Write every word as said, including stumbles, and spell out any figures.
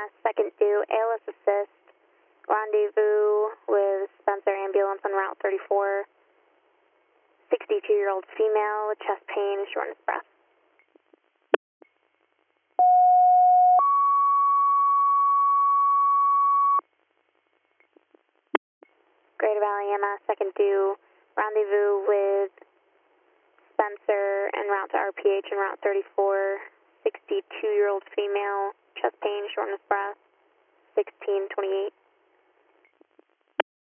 M S, second due, A L S assist, rendezvous with Spencer ambulance on Route thirty-four, sixty-two-year-old female with chest pain, shortness of breath. Greater Valley M S, second due, rendezvous with Spencer en route to R P H on Route thirty-four, sixty-two-year-old female, chest pain, shortness of breath, sixteen twenty-eight.